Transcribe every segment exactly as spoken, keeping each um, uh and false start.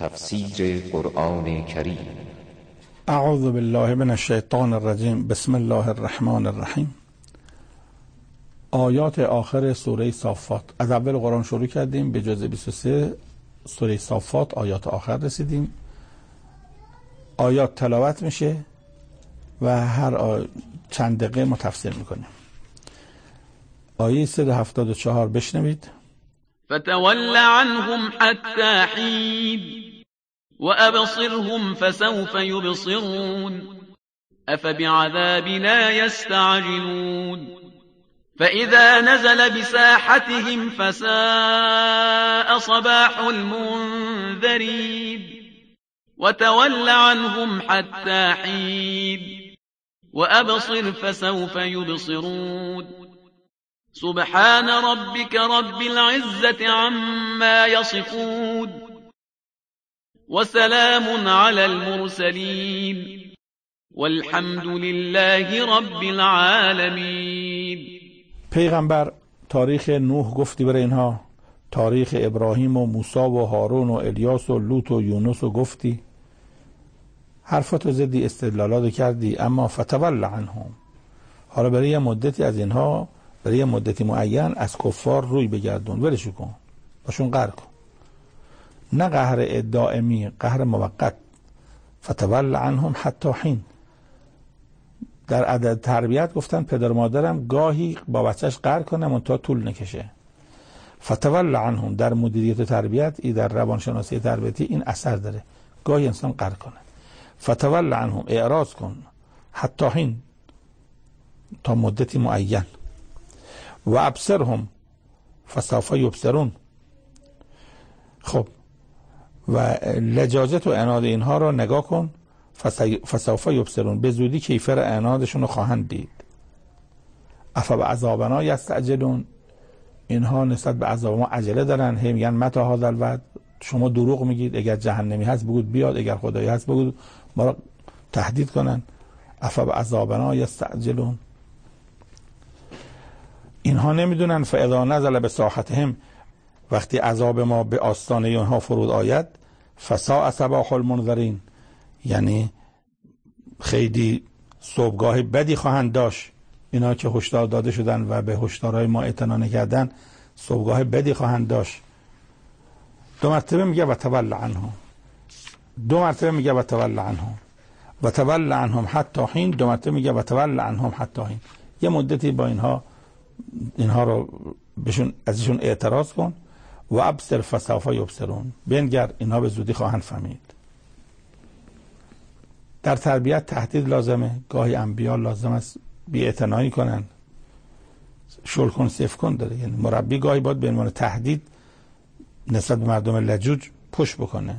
تفسیر قرآن کریم. اعوذ بالله من الشیطان الرجیم. بسم الله الرحمن الرحیم. آیات آخر سوره صافات. از اول قرآن شروع کردیم، به جزء بیست و سه سوره صافات آیات آخر رسیدیم. آیات تلاوت میشه و هر آ... چند دقیقه ما تفسیر میکنیم. آیه صد و هفتاد و چهار بشنوید. فتول عنهم حتى حين وأبصرهم فسوف يبصرون أفبعذابنا يستعجلون فإذا نزل بساحتهم فساء صباح المنذرين وتول عنهم حتى حين وأبصر فسوف يبصرون سبحان ربك رب العزة عما يصفون وسلام على المرسلين والحمد لله رب العالمين. پیغمبر تاریخ نوح گفتی برای اینها، تاریخ ابراهیم و موسی و هارون و الیاس و لوط و یونس و گفتی، حرفاتو زدی، استدلالات کردی، اما فتول عنهم، حالا برای یه مدتی از اینها، برای یه مدتی معین از کفار روی بگردون، ولش کن، باشون قهر کن، نه قهر دائمی، قهر موقت. فتول عنهم حتی حین. در عدد تربیت گفتن پدر مادرم گاهی با بچهش قهر کنه منتها طول نکشه. فتول عنهم در مدیریت تربیت، ای در روانشناسی تربیتی این اثر داره، گاهی انسان قهر کنه. فتول عنهم، اعراض کن، حتی حین، تا مدتی معین. و ابصرهم فسوف یبصرون. خب و لجاجت و عناد اینها رو نگاه کن، فسوف یبصرون، به زودی کیفر عنادشون رو خواهند دید. افبعذابنا یستعجلون، اینها نسبت به عذاب ما عجله دارن، هی میگن متی هذا الوعد، شما دروغ میگید، اگر جهنمی هست بگید بیاد، اگر خدایی هست بگید، ما رو تهدید کنن. افبعذابنا یستعجلون. اینها نمیدونن فاذا نزل بساحتهم، وقتی عذاب ما به آستانه اونها فرود آید، فساء صباح المنذرین، یعنی خیلی صبحگاه بدی خواهند داشت. اینا که هشدار داده شدن و به هشدارهای ما اعتنا نکردن، صبحگاه بدی خواهند داشت. دو مرتبه میگه و تول عنهم، دو مرتبه میگه و تول عنهم و تول عنهم حتی حین، دو مرتبه میگه و تول عنهم حتی حین. یه مدتی با اینها اینها رو بهشون ازشون اعتراض کن. و ابصر فسوف یبصرون، بنگر، اینها به زودی خواهند فهمید. در تربیت تهدید لازمه، گاهی انبیا لازم است بی اعتنایی کنن، شل کن سیف کن داره، یعنی مربی گاهی باید به عنوان تهدید نسبت به مردم لجوج پشت بکنه.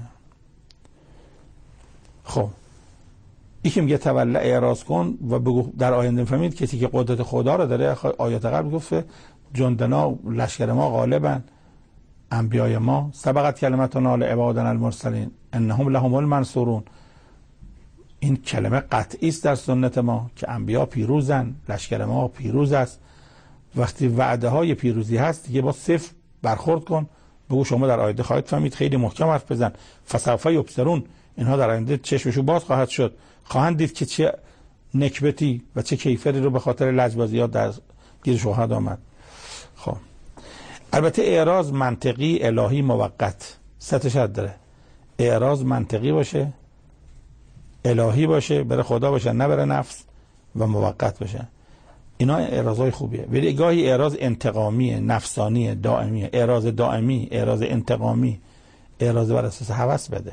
خب یکی میگه تولع، اعراض کن و بگو در آینده فهمید کسی که قدرت خدا رو داره. آیات قبل گفته جندنا، لشکر ما غالبن، انبیای ما، سبقت کلمتنا لعبادنا المرسلین انهم لهم المنصورون. این کلمه قطعی است در سنت ما که انبیا پیروزن، لشکر ما پیروز است. وقتی وعده های پیروزی هست دیگه با صفر برخورد کن، بگو شما در آینده خواهید فهمید، خیلی محکم حرف بزن. فسوف یبصرون، اینها در آینده چشمشو باز خواهد شد، خواهند دید که چه نکبتی و چه کیفری رو به خاطر لجبازیات در گیرش خواهد آمد. خب البته اعراض منطقی، الهی، موقت، سه تا شرط داره. اعراض منطقی باشه، الهی باشه، برای خدا باشه نه برای نفس، و موقت باشه. اینا اعراضای خوبیه. ولی گاهی اعراض انتقامیه، نفسانیه، دائمیه. اعراض دائمی، اعراض انتقامی، اعراض بر اساس هوس بده.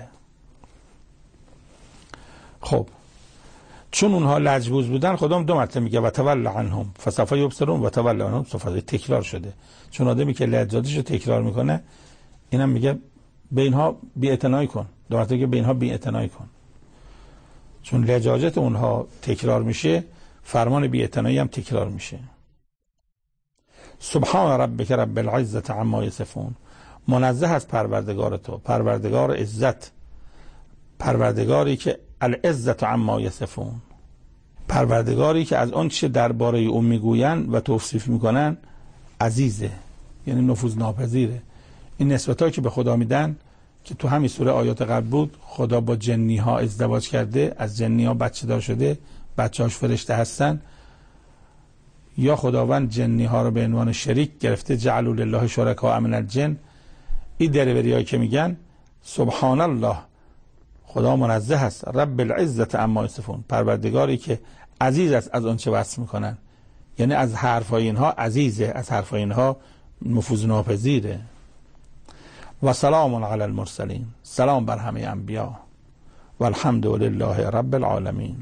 خب چون اونها لجبوز بودن، خودم دو مرتبه میگه و تول عنهم فسوف یبصرون و تول عنهم سوف، تکرار شده. چون آدمی که لجاجتشو تکرار میکنه، اینم میگه به اینها بی‌اعتنایی کن، دو مرتبه میگه به اینها بی‌اعتنایی کن. چون لجاجت اونها تکرار میشه، فرمان بی‌اعتنایی هم تکرار میشه. سبحان ربک رب العزة عما یصفون، منزه از پروردگار تو، پروردگار عزت، پروردگاری که العزة عما یصفون، پروردگاری که از آن چه درباره او میگویند و توصیف میکنن عزیزه، یعنی نفوذ ناپذیره. این نسبتایی که به خدا میدن که تو همین سوره آیات قبل بود، خدا با جنی ها ازدواج کرده، از جنی ها بچه دار شده، بچه هاش فرشته هستن، یا خداوند جنی ها رو به عنوان شریک گرفته، جعلوا لله شرکاء من الجن. این دریوری هایی که میگن سبحان الله، خدا منزه است، رب العزت عما یصفون، پروردگاری که عزیز است از اون چه وصف میکنن، یعنی از حرفای اینها عزیزه، از حرفای اینها نفوذ ناپذیره. و سلام علی المرسلین، سلام بر همه انبیا، و الحمد لله رب العالمین.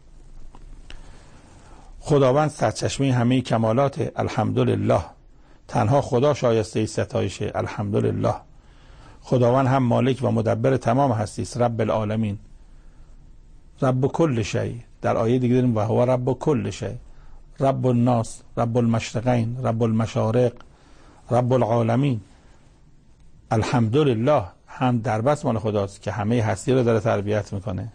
خداوند سرچشمه همه کمالات، الحمدلله، تنها خدا شایسته ستایشه، الحمدلله. خداوند هم مالک و مدبر تمام هستی است، رب العالمین، رب کل شیء. در آیه دیگه داریم و هو رب کل شیء، رب الناس، رب المشرقین، رب المشارق، رب العالمین. الحمدلله، هم در بس مال خداست که همه هستی رو داره تربیت میکنه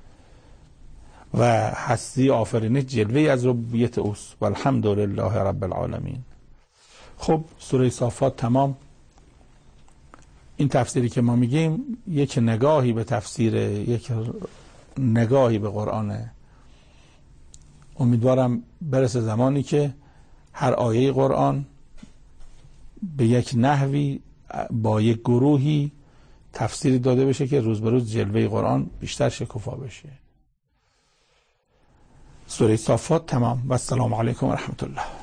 و هستی آفرینش جلوه از ربوبیت اوست. و الحمد لله رب العالمین. خب سوره صافات تمام. این تفسیری که ما میگیم یک نگاهی به تفسیر، یک نگاهی به قرآنه. امیدوارم برسه زمانی که هر آیه قرآن به یک نحوی با یک گروهی تفسیری داده بشه که روز به روز جلوه قرآن بیشتر شکوفا بشه. سوره صافات تمام. و السلام علیکم و رحمت الله.